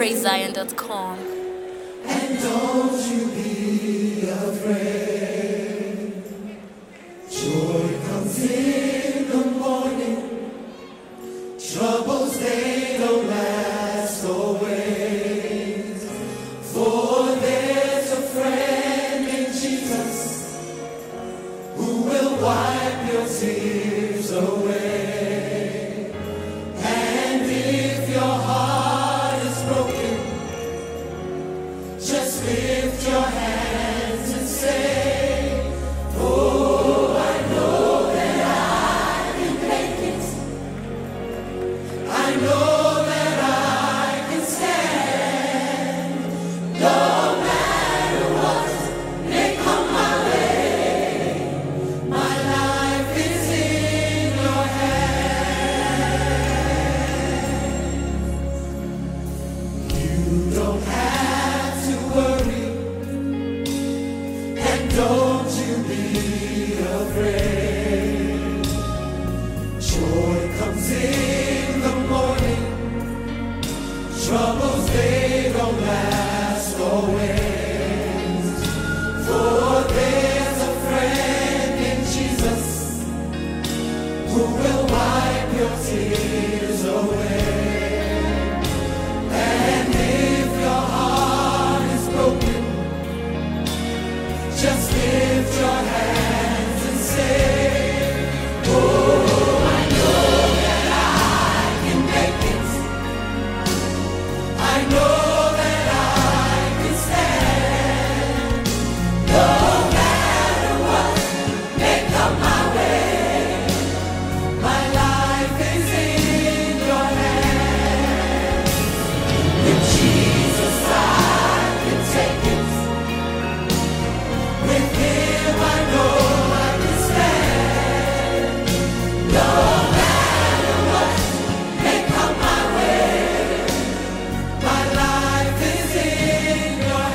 praisezion.com. And don't you be afraid. Joy comes in the morning. Troubles, they don't last always. For there's a friend in Jesus who will wipe your tears away. And if your heart is broken, just lift your hands and say, oh, I know that I can make it. I know that I can stand. No matter what may come my way, my life is in your hands. You don't have to worry, and don't you be afraid. Joy comes in the morning. Troubles, they don't last always. For there's a friend in Jesus who will wipe your tears away. And if your heart is broken, just lift your hands and say, oh, I know that I can make it. I know that I can stand. No matter what may come my way, my life is in your hands. With Jesus I can take it. With Him I know I can stand. No matter what may come my way, my life is in your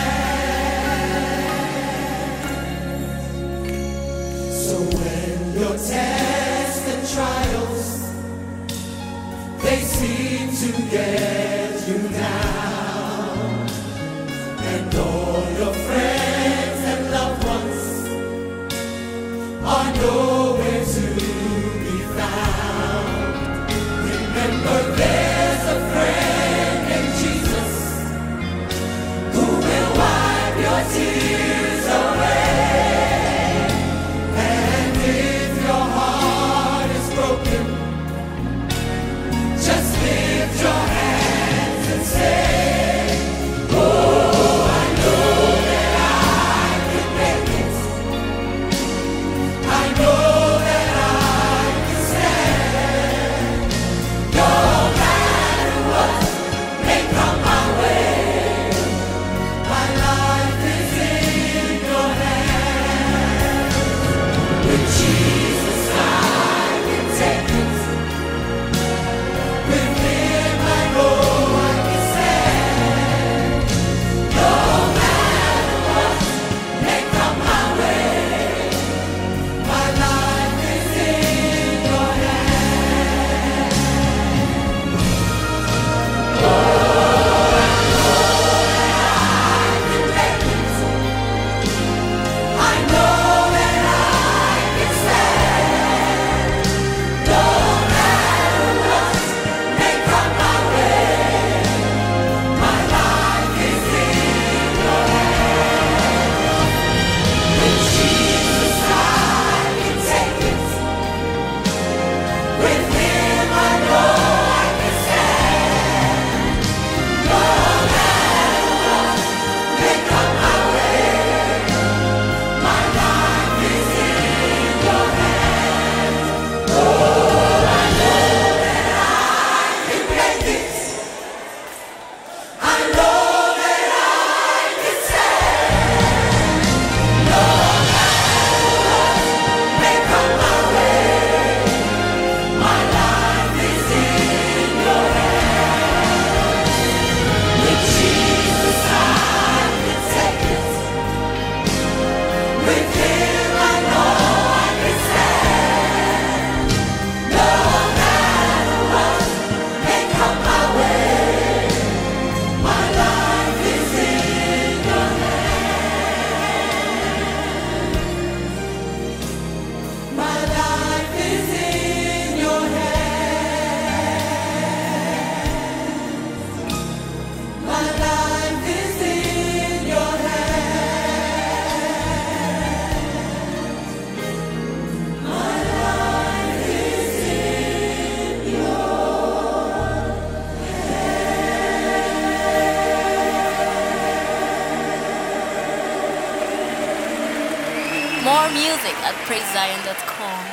hands. So when your tests and trials, they seem to get you down, and all your friends and loved ones are nowhere to be found. Remember, there's a friend in Jesus who will wipe your tears away. And if your heart music at praisezion.com.